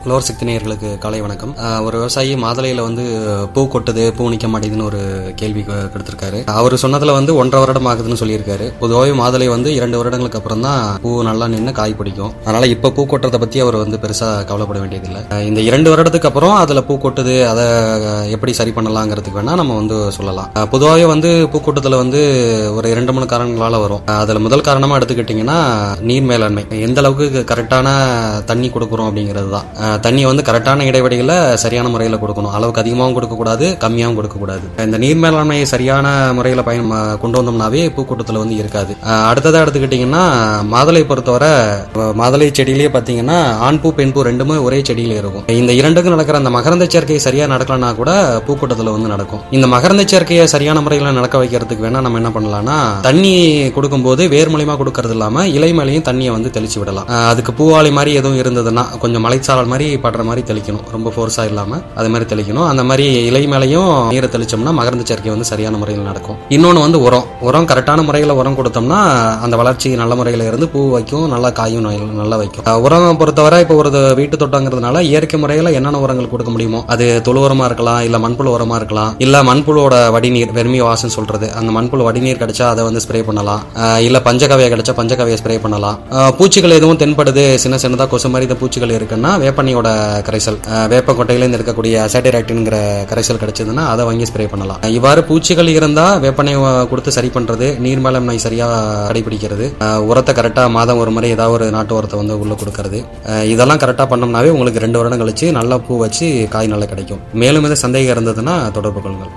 லோர் சக்தி நேயர்களுக்கு காலை வணக்கம். ஒரு விவசாயி மாதுளையில பூ கொட்டுது, பூ நிக்க மாட்டேங்குதுன்னு ஒரு கேள்வி கொடுத்திருக்காரு. அவர் சொன்னதுல 1.5 வருடம் ஆகுதுன்னு சொல்லியிருக்காரு. பொதுவாகவே மாதுளை 2 வருடங்களுக்கு அப்புறம் தான் பூ நல்லா நின்று காய் பிடிக்கும். அதனால இப்ப பூ கொட்டுறதை பத்தி அவர் பெருசா கவலைப்பட வேண்டியதில்லை. இந்த 2 வருடத்துக்கு அப்புறம் அதுல பூ கொட்டுது, அதை எப்படி சரி பண்ணலாங்கிறதுக்கு வேணா நம்ம சொல்லலாம். பொதுவாகவே பூ கொட்டுதல ஒரு 2-3 காரணங்களால வரும். அதுல முதல் காரணமா எடுத்துக்கிட்டீங்கன்னா நீர் மேலாண்மை. எந்த அளவுக்கு கரெக்டான தண்ணி கொடுக்குறோம் அப்படிங்கிறது தான். தண்ணி கரெக்டான இடைவெளியில சரியான முறையில கொடுக்கணும். அளவுக்கு அதிகமாகவும் கொடுக்கக்கூடாது, கம்மியாகவும் கொடுக்கக்கூடாது. இந்த நீர் மேலாண்மையை சரியான முறையில கொண்டு வந்தோம்னாவே பூக்கூட்டத்துல இருக்காது. அடுத்ததா எடுத்துக்கிட்டீங்கன்னா மாதுளை பொறுத்தவரை மாதுளை செடியிலேயே பாத்தீங்கன்னா ஆண் பூ பெண் பூ ரெண்டுமே ஒரே செடியில இருக்கும். இந்த இரண்டுக்கும் நடக்கிற அந்த மகரந்த சேர்க்கை சரியா நடக்கலன்னா கூட பூக்கூட்டத்துல நடக்கும். இந்த மகரந்த சேர்க்கையை சரியான முறையில நடக்க வைக்கிறதுக்கு வேணா நம்ம என்ன பண்ணலாம்னா, தண்ணி கொடுக்கும் போது வேர் மூலியமா கொடுக்கறது இல்லாம இலை மேலையும் தண்ணியை தெளிச்சு விடலாம். அதுக்கு பூவாளி மாதிரி எதுவும் இருந்ததுன்னா கொஞ்சம் மலைச்சாரல் மாதிரி படுற மாதிரி தெளிக்கணும். ரொம்ப ஃபோர்ஸா இல்லாம அது மாதிரி தெளிக்கணும். அந்த மாதிரி இலை மேலையும் நீரை தெளிச்சோம்னா மகரந்த சேர்க்கை சரியான முறையில் நடக்கும். இன்னொன்னு உரம் கரெக்டான முறையில உரம் கொடுத்தோம்னா அந்த வளர்ச்சி நல்ல முறையில இருந்து பூ வைக்கும், நல்லா காயும் நல்லா வைக்கும். உரம் பொறுத்தவரை இப்போ ஒரு வீட்டு தோட்டங்கிறதுனால இயற்கை முறையில என்னென்ன உரங்கள் கொடுக்க முடியுமோ, அது தொழு உரமா இருக்கலாம், இல்ல மண்புழு உரமா இருக்கலாம், இல்ல மண்புழுவோட வடிநீர் வெர்மி வாசன் சொல்றது, அந்த மண்புழு வடிநீர் கிடைச்சா அதை ஸ்ப்ரே பண்ணலாம். இல்ல பஞ்சகவியை கிடைச்சா பஞ்சகவியை ஸ்ப்ரே பண்ணலாம். பூச்சிகள் எதுவும் தென்படுது, சின்னதா கொசு மாதிரி இந்த பூச்சிகள் இருக்குன்னா வேப்பண்ணியோட கரைசல், வேப்ப கொட்டையில இருக்கக்கூடிய அசைடராக்டின்ங்கிற கரைசல் கிடைச்சதுன்னா அதை வாங்கி ஸ்ப்ரே பண்ணலாம். இவ்வாறு பூச்சிகள் இருந்தா வேப்பனை கொடுத்து சரி பண்றது, நீர் மேலாண்மை சரியா கடைபிடிக்கிறது, உரத்தை கரெக்டா மாதம் ஒரு முறை ஏதாவது ஒரு நாட்டு உரத்தை உள்ள கொடுக்கறது, இதெல்லாம் கரெக்டா பண்ணோம்னாவே உங்களுக்கு 2 வருடம் கழிச்சு நல்லா பூ வச்சு காய் நல்லா கிடைக்கும். மேலும் எது சந்தேகம் இருந்ததுன்னா தொடர்பு கொள்ளுங்கள்.